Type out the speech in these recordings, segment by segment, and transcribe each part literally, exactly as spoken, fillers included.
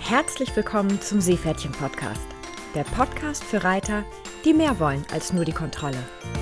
Herzlich willkommen zum Seepferdchen-Podcast. Der Podcast für Reiter, die mehr wollen als nur die Kontrolle.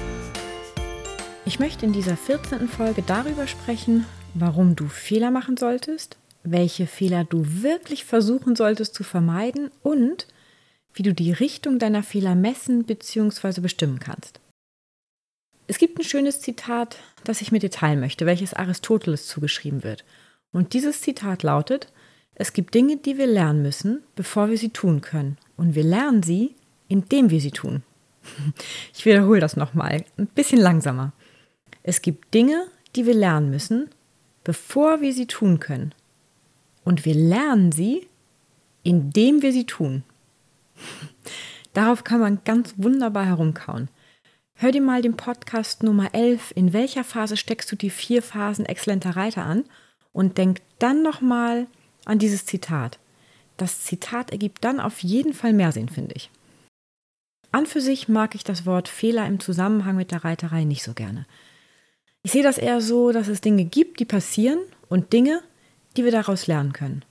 Ich möchte in dieser vierzehnten Folge darüber sprechen, warum du Fehler machen solltest, welche Fehler du wirklich versuchen solltest zu vermeiden und wie du die Richtung deiner Fehler messen bzw. bestimmen kannst. Es gibt ein schönes Zitat, das ich mit dir teilen möchte, welches Aristoteles zugeschrieben wird. Und dieses Zitat lautet: Es gibt Dinge, die wir lernen müssen, bevor wir sie tun können. Und wir lernen sie, indem wir sie tun. Ich wiederhole das nochmal, ein bisschen langsamer. Es gibt Dinge, die wir lernen müssen, bevor wir sie tun können. Und wir lernen sie, indem wir sie tun. Darauf kann man ganz wunderbar herumkauen. Hör dir mal den Podcast Nummer elf, in welcher Phase steckst du die vier Phasen exzellenter Reiter an, und denk dann nochmal an dieses Zitat. Das Zitat ergibt dann auf jeden Fall mehr Sinn, finde ich. An für sich mag ich das Wort Fehler im Zusammenhang mit der Reiterei nicht so gerne. Ich sehe das eher so, dass es Dinge gibt, die passieren und Dinge, die wir daraus lernen können.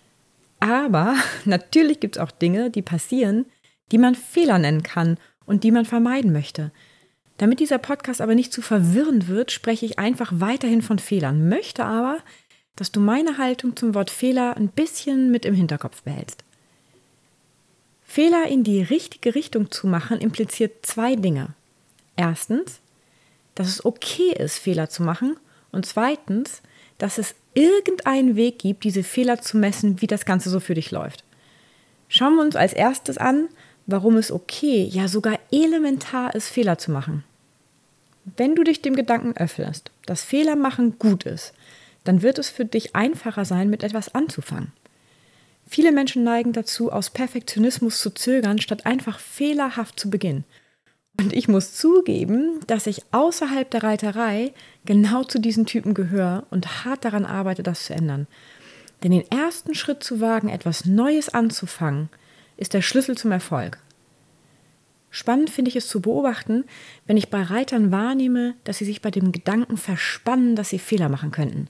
Aber natürlich gibt es auch Dinge, die passieren, die man Fehler nennen kann und die man vermeiden möchte. Damit dieser Podcast aber nicht zu verwirrend wird, spreche ich einfach weiterhin von Fehlern, möchte aber, dass du meine Haltung zum Wort Fehler ein bisschen mit im Hinterkopf behältst. Fehler in die richtige Richtung zu machen, impliziert zwei Dinge. Erstens, dass es okay ist, Fehler zu machen, und zweitens, dass es irgendeinen Weg gibt, diese Fehler zu messen, wie das Ganze so für dich läuft. Schauen wir uns als erstes an, warum es okay, ja sogar elementar ist, Fehler zu machen. Wenn du dich dem Gedanken öffnest, dass Fehler machen gut ist, dann wird es für dich einfacher sein, mit etwas anzufangen. Viele Menschen neigen dazu, aus Perfektionismus zu zögern, statt einfach fehlerhaft zu beginnen. Und ich muss zugeben, dass ich außerhalb der Reiterei genau zu diesen Typen gehöre und hart daran arbeite, das zu ändern. Denn den ersten Schritt zu wagen, etwas Neues anzufangen, ist der Schlüssel zum Erfolg. Spannend finde ich es zu beobachten, wenn ich bei Reitern wahrnehme, dass sie sich bei dem Gedanken verspannen, dass sie Fehler machen könnten.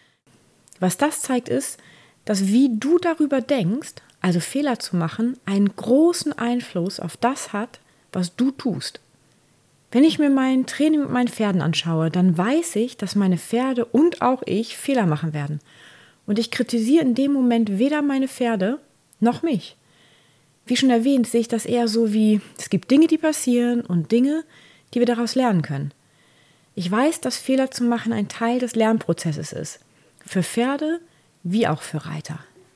Was das zeigt, ist, dass wie du darüber denkst, also Fehler zu machen, einen großen Einfluss auf das hat, was du tust. Wenn ich mir mein Training mit meinen Pferden anschaue, dann weiß ich, dass meine Pferde und auch ich Fehler machen werden. Und ich kritisiere in dem Moment weder meine Pferde noch mich. Wie schon erwähnt, sehe ich das eher so wie, es gibt Dinge, die passieren und Dinge, die wir daraus lernen können. Ich weiß, dass Fehler zu machen ein Teil des Lernprozesses ist. Für Pferde wie auch für Reiter.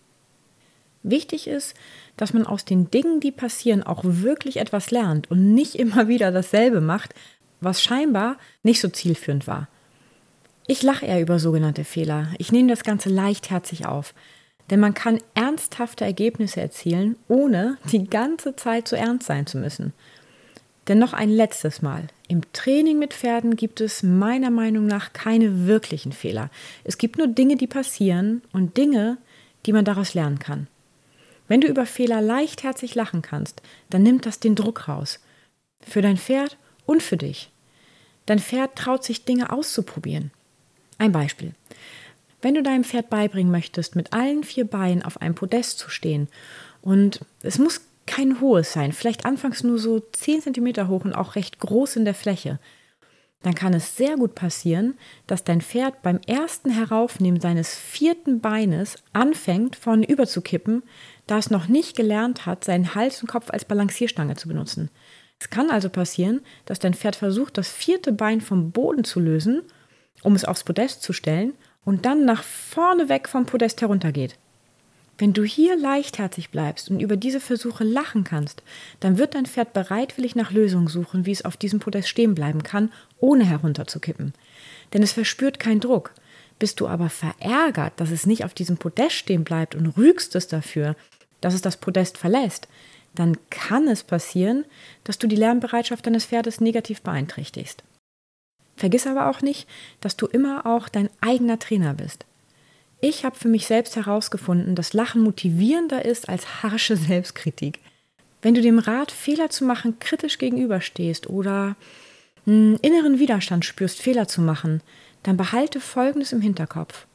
Wichtig ist, dass man aus den Dingen, die passieren, auch wirklich etwas lernt und nicht immer wieder dasselbe macht, was scheinbar nicht so zielführend war. Ich lache eher über sogenannte Fehler. Ich nehme das Ganze leichtherzig auf. Denn man kann ernsthafte Ergebnisse erzielen, ohne die ganze Zeit so ernst sein zu müssen. Denn noch ein letztes Mal. Im Training mit Pferden gibt es meiner Meinung nach keine wirklichen Fehler. Es gibt nur Dinge, die passieren und Dinge, die man daraus lernen kann. Wenn du über Fehler leichtherzig lachen kannst, dann nimmt das den Druck raus. Für dein Pferd und für dich. Dein Pferd traut sich, Dinge auszuprobieren. Ein Beispiel. Wenn du deinem Pferd beibringen möchtest, mit allen vier Beinen auf einem Podest zu stehen, und es muss kein hohes sein, vielleicht anfangs nur so zehn Zentimeter hoch und auch recht groß in der Fläche, dann kann es sehr gut passieren, dass dein Pferd beim ersten Heraufnehmen seines vierten Beines anfängt, vorne überzukippen, da es noch nicht gelernt hat, seinen Hals und Kopf als Balancierstange zu benutzen. Es kann also passieren, dass dein Pferd versucht, das vierte Bein vom Boden zu lösen, um es aufs Podest zu stellen, und dann nach vorne weg vom Podest heruntergeht. Wenn du hier leichtherzig bleibst und über diese Versuche lachen kannst, dann wird dein Pferd bereitwillig nach Lösungen suchen, wie es auf diesem Podest stehen bleiben kann, ohne herunterzukippen. Denn es verspürt keinen Druck. Bist du aber verärgert, dass es nicht auf diesem Podest stehen bleibt und rügst es dafür, dass es das Podest verlässt, dann kann es passieren, dass du die Lernbereitschaft deines Pferdes negativ beeinträchtigst. Vergiss aber auch nicht, dass du immer auch dein eigener Trainer bist. Ich habe für mich selbst herausgefunden, dass Lachen motivierender ist als harsche Selbstkritik. Wenn du dem Rat, Fehler zu machen, kritisch gegenüberstehst oder einen inneren Widerstand spürst, Fehler zu machen, dann behalte Folgendes im Hinterkopf.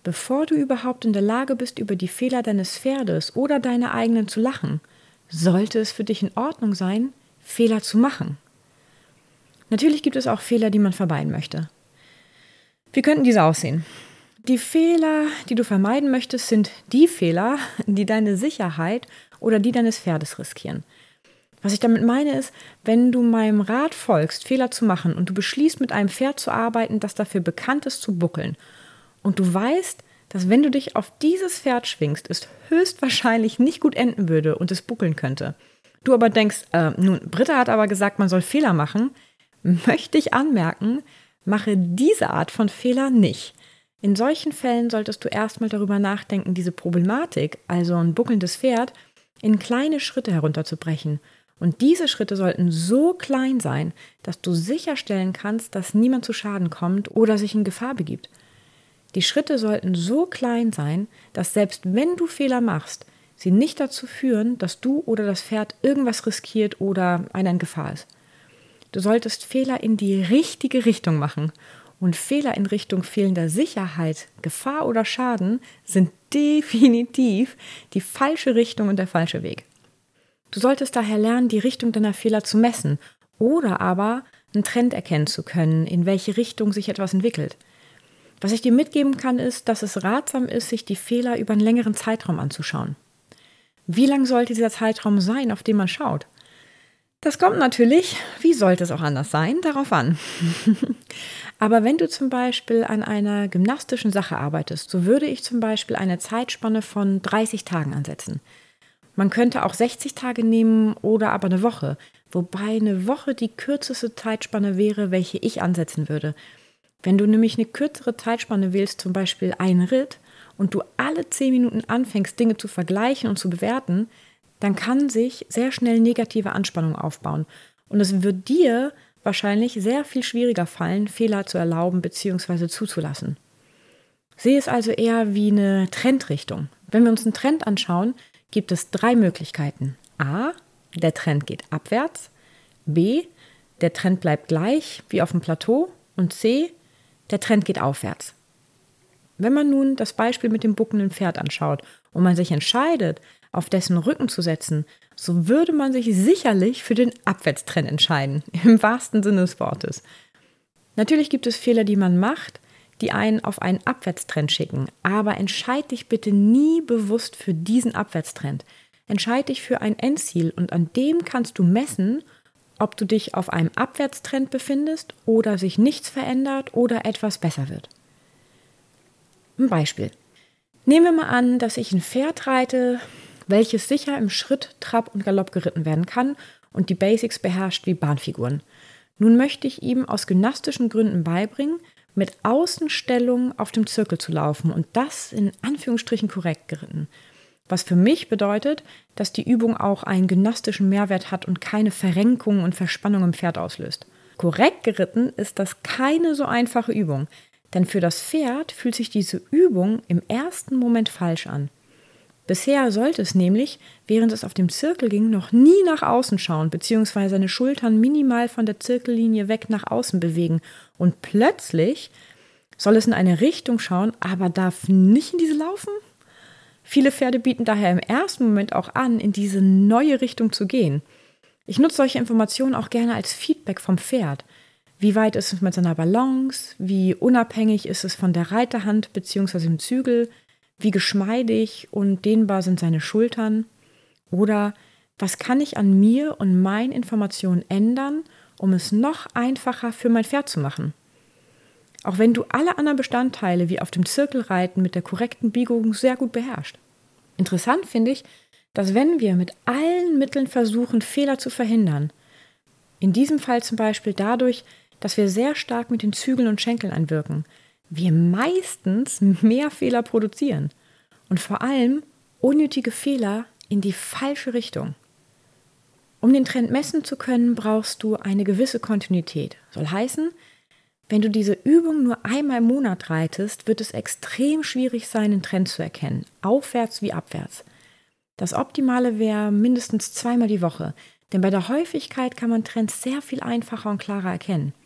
bevor du überhaupt in der Lage bist, über die Fehler deines Pferdes oder deine eigenen zu lachen, sollte es für dich in Ordnung sein, Fehler zu machen. Natürlich gibt es auch Fehler, die man vermeiden möchte. Wie könnten diese aussehen? Die Fehler, die du vermeiden möchtest, sind die Fehler, die deine Sicherheit oder die deines Pferdes riskieren. Was ich damit meine ist, wenn du meinem Rat folgst, Fehler zu machen und du beschließt, mit einem Pferd zu arbeiten, das dafür bekannt ist, zu buckeln, und du weißt, dass wenn du dich auf dieses Pferd schwingst, es höchstwahrscheinlich nicht gut enden würde und es buckeln könnte. Du aber denkst, äh, nun, Britta hat aber gesagt, man soll Fehler machen, möchte ich anmerken, mache diese Art von Fehler nicht. In solchen Fällen solltest du erstmal darüber nachdenken, diese Problematik, also ein buckelndes Pferd, in kleine Schritte herunterzubrechen. Und diese Schritte sollten so klein sein, dass du sicherstellen kannst, dass niemand zu Schaden kommt oder sich in Gefahr begibt. Die Schritte sollten so klein sein, dass selbst wenn du Fehler machst, sie nicht dazu führen, dass du oder das Pferd irgendwas riskiert oder einer in Gefahr ist. Du solltest Fehler in die richtige Richtung machen. Und Fehler in Richtung fehlender Sicherheit, Gefahr oder Schaden sind definitiv die falsche Richtung und der falsche Weg. Du solltest daher lernen, die Richtung deiner Fehler zu messen oder aber einen Trend erkennen zu können, in welche Richtung sich etwas entwickelt. Was ich dir mitgeben kann, ist, dass es ratsam ist, sich die Fehler über einen längeren Zeitraum anzuschauen. Wie lang sollte dieser Zeitraum sein, auf den man schaut? Das kommt natürlich, wie sollte es auch anders sein, darauf an. Aber wenn du zum Beispiel an einer gymnastischen Sache arbeitest, so würde ich zum Beispiel eine Zeitspanne von dreißig Tagen ansetzen. Man könnte auch sechzig Tage nehmen oder aber eine Woche, wobei eine Woche die kürzeste Zeitspanne wäre, welche ich ansetzen würde. Wenn du nämlich eine kürzere Zeitspanne wählst, zum Beispiel einen Ritt, und du alle zehn Minuten anfängst, Dinge zu vergleichen und zu bewerten, dann kann sich sehr schnell negative Anspannung aufbauen. Und es wird dir wahrscheinlich sehr viel schwieriger fallen, Fehler zu erlauben bzw. zuzulassen. Sehe es also eher wie eine Trendrichtung. Wenn wir uns einen Trend anschauen, gibt es drei Möglichkeiten. A, der Trend geht abwärts. B, der Trend bleibt gleich wie auf dem Plateau. Und C, der Trend geht aufwärts. Wenn man nun das Beispiel mit dem buckenden Pferd anschaut und man sich entscheidet, auf dessen Rücken zu setzen, so würde man sich sicherlich für den Abwärtstrend entscheiden, im wahrsten Sinne des Wortes. Natürlich gibt es Fehler, die man macht, die einen auf einen Abwärtstrend schicken, aber entscheid dich bitte nie bewusst für diesen Abwärtstrend. Entscheid dich für ein Endziel und an dem kannst du messen, ob du dich auf einem Abwärtstrend befindest oder sich nichts verändert oder etwas besser wird. Ein Beispiel. Nehmen wir mal an, dass ich ein Pferd reite, welches sicher im Schritt, Trab und Galopp geritten werden kann und die Basics beherrscht wie Bahnfiguren. Nun möchte ich ihm aus gymnastischen Gründen beibringen, mit Außenstellung auf dem Zirkel zu laufen und das in Anführungsstrichen korrekt geritten. Was für mich bedeutet, dass die Übung auch einen gymnastischen Mehrwert hat und keine Verrenkung und Verspannung im Pferd auslöst. Korrekt geritten ist das keine so einfache Übung, denn für das Pferd fühlt sich diese Übung im ersten Moment falsch an. Bisher sollte es nämlich, während es auf dem Zirkel ging, noch nie nach außen schauen bzw. seine Schultern minimal von der Zirkellinie weg nach außen bewegen. Und plötzlich soll es in eine Richtung schauen, aber darf nicht in diese laufen? Viele Pferde bieten daher im ersten Moment auch an, in diese neue Richtung zu gehen. Ich nutze solche Informationen auch gerne als Feedback vom Pferd. Wie weit ist es mit seiner Balance? Wie unabhängig ist es von der Reiterhand bzw. dem Zügel? Wie geschmeidig und dehnbar sind seine Schultern? Oder was kann ich an mir und meinen Informationen ändern, um es noch einfacher für mein Pferd zu machen? Auch wenn du alle anderen Bestandteile wie auf dem Zirkelreiten mit der korrekten Biegung sehr gut beherrschst. Interessant finde ich, dass wenn wir mit allen Mitteln versuchen, Fehler zu verhindern, in diesem Fall zum Beispiel dadurch, dass wir sehr stark mit den Zügeln und Schenkeln einwirken, wir meistens mehr Fehler produzieren und vor allem unnötige Fehler in die falsche Richtung. Um den Trend messen zu können, brauchst du eine gewisse Kontinuität. Soll heißen, wenn du diese Übung nur einmal im Monat reitest, wird es extrem schwierig sein, den Trend zu erkennen, aufwärts wie abwärts. Das Optimale wäre mindestens zweimal die Woche, denn bei der Häufigkeit kann man Trends sehr viel einfacher und klarer erkennen.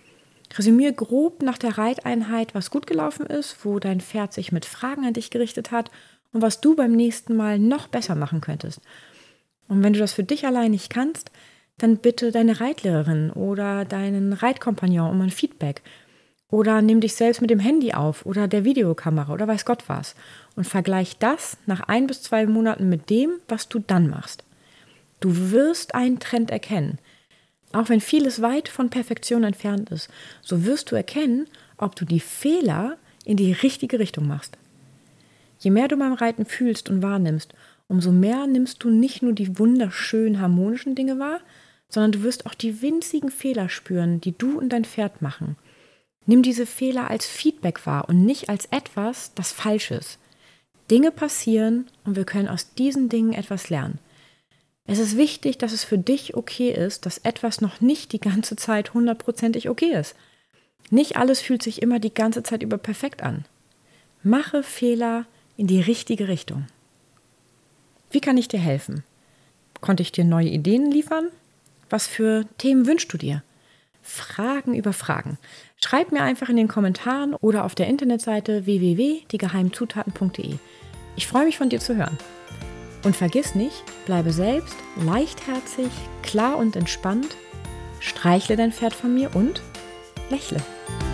Resümier grob nach der Reiteinheit, was gut gelaufen ist, wo dein Pferd sich mit Fragen an dich gerichtet hat und was du beim nächsten Mal noch besser machen könntest. Und wenn du das für dich allein nicht kannst, dann bitte deine Reitlehrerin oder deinen Reitkompagnon um ein Feedback. Oder nimm dich selbst mit dem Handy auf oder der Videokamera oder weiß Gott was. Und vergleich das nach ein bis zwei Monaten mit dem, was du dann machst. Du wirst einen Trend erkennen. Auch wenn vieles weit von Perfektion entfernt ist, so wirst du erkennen, ob du die Fehler in die richtige Richtung machst. Je mehr du beim Reiten fühlst und wahrnimmst, umso mehr nimmst du nicht nur die wunderschönen harmonischen Dinge wahr, sondern du wirst auch die winzigen Fehler spüren, die du und dein Pferd machen. Nimm diese Fehler als Feedback wahr und nicht als etwas, das falsch ist. Dinge passieren und wir können aus diesen Dingen etwas lernen. Es ist wichtig, dass es für dich okay ist, dass etwas noch nicht die ganze Zeit hundertprozentig okay ist. Nicht alles fühlt sich immer die ganze Zeit über perfekt an. Mache Fehler in die richtige Richtung. Wie kann ich dir helfen? Konnte ich dir neue Ideen liefern? Was für Themen wünschst du dir? Fragen über Fragen. Schreib mir einfach in den Kommentaren oder auf der Internetseite w w w punkt die geheimzutaten punkt de. Ich freue mich, von dir zu hören. Und vergiss nicht, bleibe selbst leichtherzig, klar und entspannt, streichle dein Pferd von mir und lächle.